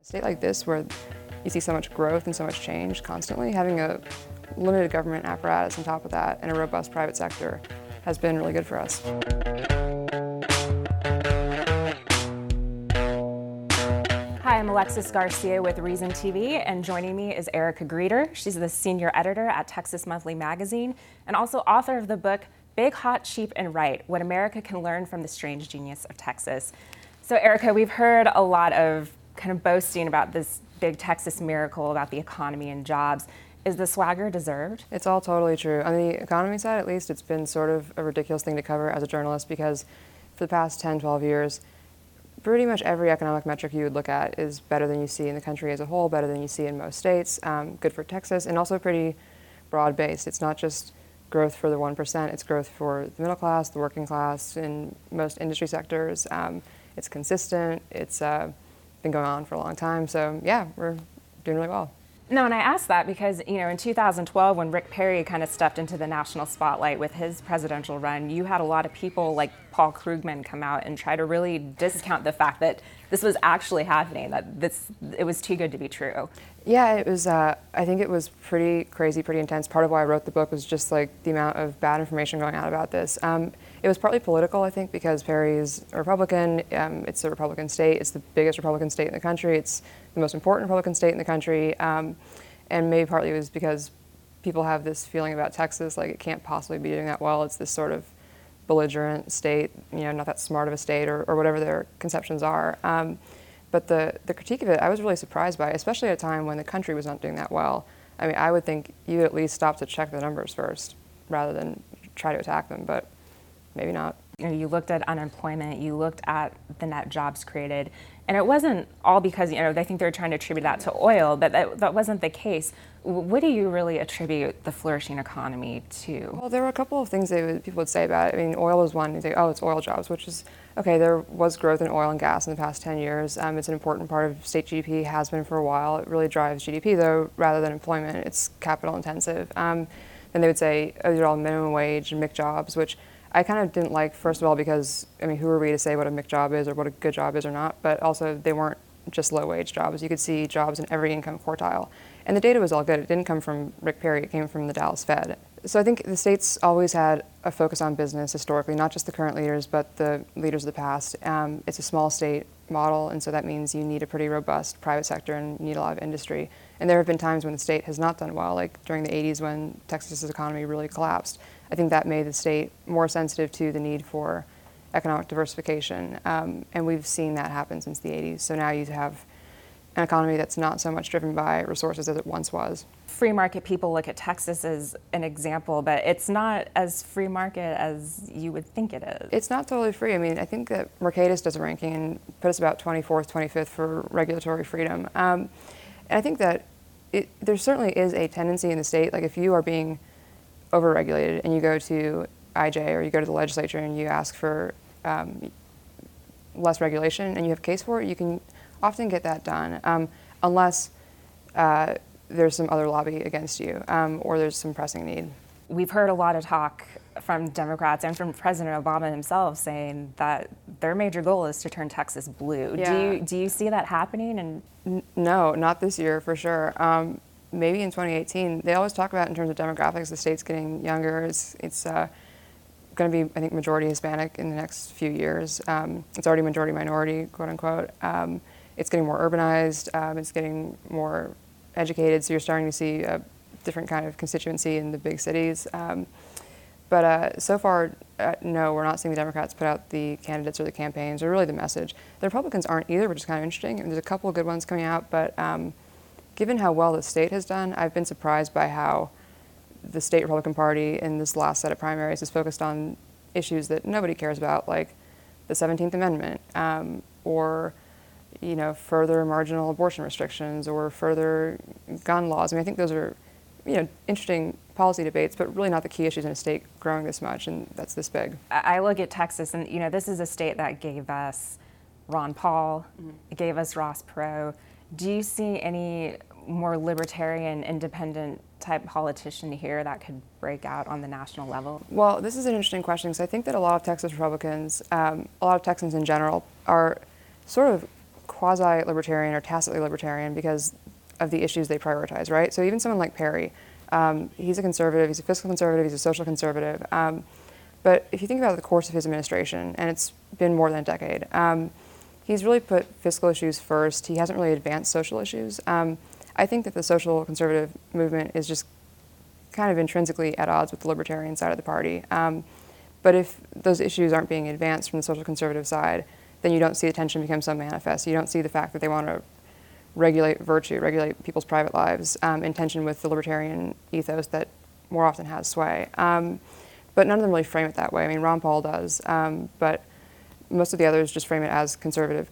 state like this, where you see so much growth and so much change constantly, having a limited government apparatus on top of that and a robust private sector has been really good for us. Hi, I'm Alexis Garcia with Reason TV, and joining me is Erica Greeter. She's the senior editor at Texas Monthly Magazine and also author of the book Big, Hot, Cheap, and Right: What America Can Learn from the Strange Genius of Texas. So Erica, we've heard a lot of kind of boasting about this big Texas miracle about the economy and jobs. Is the swagger deserved? It's all totally true. On the economy side, at least, it's been sort of a ridiculous thing to cover as a journalist because for the past 10, 12 years, pretty much every economic metric you would look at is better than you see in the country as a whole, better than you see in most states, good for Texas, and also pretty broad-based. It's not just growth for the 1%, it's growth for the middle class, the working class, in most industry sectors. It's consistent, it's been going on for a long time, so yeah, we're doing really well. No, and I asked that because, in 2012, when Rick Perry kind of stepped into the national spotlight with his presidential run, you had a lot of people like Paul Krugman come out and try to really discount the fact that this was actually happening, that it was too good to be true. Yeah, it was, I think it was pretty crazy, pretty intense. Part of why I wrote the book was just like the amount of bad information going out about this. It was partly political, I think, because Perry is a Republican. It's a Republican state. It's the biggest Republican state in the country. It's the most important Republican state in the country. And maybe partly it was because people have this feeling about Texas, like it can't possibly be doing that well. It's this sort of belligerent state, not that smart of a state, or whatever their conceptions are. But the critique of it, I was really surprised by, especially at a time when the country was not doing that well. I mean, I would think you would at least stop to check the numbers first rather than try to attack them, but maybe not. You looked at unemployment, you looked at the net jobs created, and it wasn't all because, they think they're trying to attribute that to oil, but that wasn't the case. What do you really attribute the flourishing economy to? Well, there were a couple of things people would say about it. I mean, oil was one. You'd say, oh, it's oil jobs, which is, okay, there was growth in oil and gas in the past 10 years. It's an important part of state GDP, has been for a while. It really drives GDP, though, rather than employment. It's capital intensive. Then they would say, oh, these are all minimum wage and MIC jobs, which I kind of didn't like, first of all, because, who are we to say what a MIC job is or what a good job is or not? But also, they weren't just low-wage jobs. You could see jobs in every income quartile. And the data was all good. It didn't come from Rick Perry. It came from the Dallas Fed. So I think the state's always had a focus on business historically, not just the current leaders, but the leaders of the past. It's a small state model, and so that means you need a pretty robust private sector and you need a lot of industry. And there have been times when the state has not done well, like during the 80s when Texas's economy really collapsed. I think that made the state more sensitive to the need for economic diversification, and we've seen that happen since the 80s. So now you have an economy that's not so much driven by resources as it once was. Free market people look at Texas as an example, but it's not as free market as you would think it is. It's not totally free. I think that Mercatus does a ranking and put us about 24th, 25th for regulatory freedom. And I think that there certainly is a tendency in the state, like if you are being overregulated and you go to IJ or you go to the legislature and you ask for less regulation and you have a case for it, you can often get that done, unless there's some other lobby against you or there's some pressing need. We've heard a lot of talk from Democrats and from President Obama himself saying that their major goal is to turn Texas blue. Yeah. Do you see that happening? No, not this year for sure. Maybe in 2018. They always talk about in terms of demographics, the state's getting younger. It's going to be, I think, majority Hispanic in the next few years. It's already majority minority, quote unquote. It's getting more urbanized. It's getting more educated. So you're starting to see a different kind of constituency in the big cities. But so far, no, we're not seeing the Democrats put out the candidates or the campaigns or really the message. The Republicans aren't either, which is kind of interesting. There's a couple of good ones coming out, but given how well the state has done, I've been surprised by how the state Republican Party in this last set of primaries is focused on issues that nobody cares about, like the 17th Amendment, or further marginal abortion restrictions, or further gun laws. I think those are interesting policy debates, but really not the key issues in a state growing this much and that's this big. I look at Texas and this is a state that gave us Ron Paul, it gave us Ross Perot. Do you see any more libertarian, independent type politician here that could break out on the national level? Well, this is an interesting question because I think that a lot of Texas Republicans, a lot of Texans in general, are sort of quasi-libertarian or tacitly libertarian because of the issues they prioritize, right? So even someone like Perry, he's a conservative, he's a fiscal conservative, he's a social conservative. But if you think about the course of his administration, and it's been more than a decade, he's really put fiscal issues first. He hasn't really advanced social issues. I think that the social conservative movement is just kind of intrinsically at odds with the libertarian side of the party. But if those issues aren't being advanced from the social conservative side, then you don't see the tension become so manifest. You don't see the fact that they want to regulate virtue, regulate people's private lives, in tension with the libertarian ethos that more often has sway. But none of them really frame it that way. I mean, Ron Paul does, but most of the others just frame it as conservative,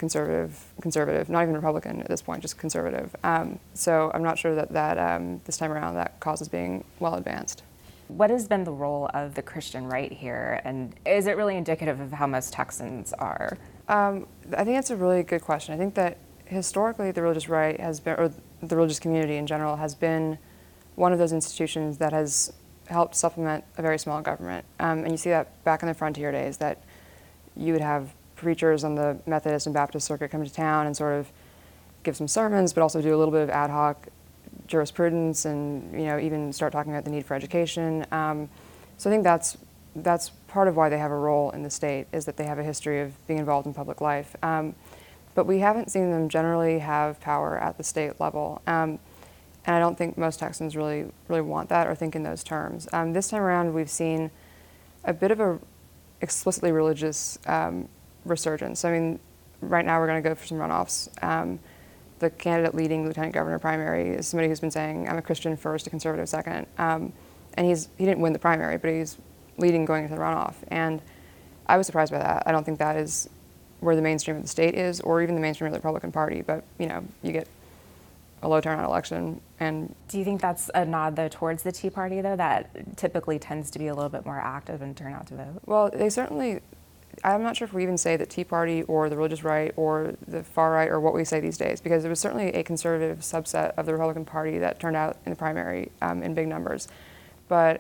not even Republican at this point, just conservative. So I'm not sure that this time around that cause is being well advanced. What has been the role of the Christian right here, and is it really indicative of how most Texans are? I think that's a really good question. I think that historically the religious right has been, or the religious community in general, has been one of those institutions that has helped supplement a very small government. And you see that back in the frontier days, that you would have preachers on the Methodist and Baptist circuit come to town and sort of give some sermons, but also do a little bit of ad hoc jurisprudence and even start talking about the need for education. So I think that's part of why they have a role in the state, is that they have a history of being involved in public life. But we haven't seen them generally have power at the state level. And I don't think most Texans really want that or think in those terms. This time around, we've seen a bit of a explicitly religious resurgence. I mean, right now we're going to go for some runoffs. The candidate leading the lieutenant governor primary is somebody who's been saying, I'm a Christian first, a conservative second. And he didn't win the primary, but he's leading going into the runoff. And I was surprised by that. I don't think that is where the mainstream of the state is, or even the mainstream of the Republican Party. But, you get a low turnout election. And do you think that's a nod, though, towards the Tea Party, though, that typically tends to be a little bit more active and turn out to vote? Well, they certainly, I'm not sure if we even say the Tea Party or the religious right or the far right or what we say these days, because it was certainly a conservative subset of the Republican Party that turned out in the primary in big numbers. But,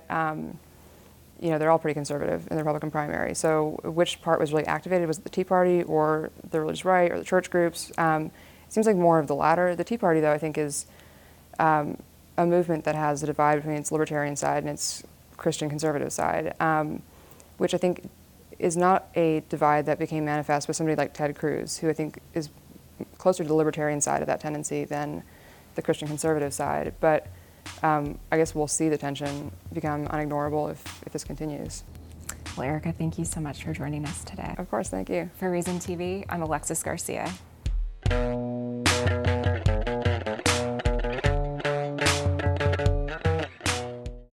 they're all pretty conservative in the Republican primary. So which part was really activated? Was it the Tea Party or the religious right or the church groups? It seems like more of the latter. The Tea Party, though, I think is a movement that has a divide between its libertarian side and its Christian conservative side, which I think is not a divide that became manifest with somebody like Ted Cruz, who I think is closer to the libertarian side of that tendency than the Christian conservative side. But I guess we'll see the tension become unignorable if this continues. Well, Erica, thank you so much for joining us today. Of course, thank you. For Reason TV, I'm Alexis Garcia.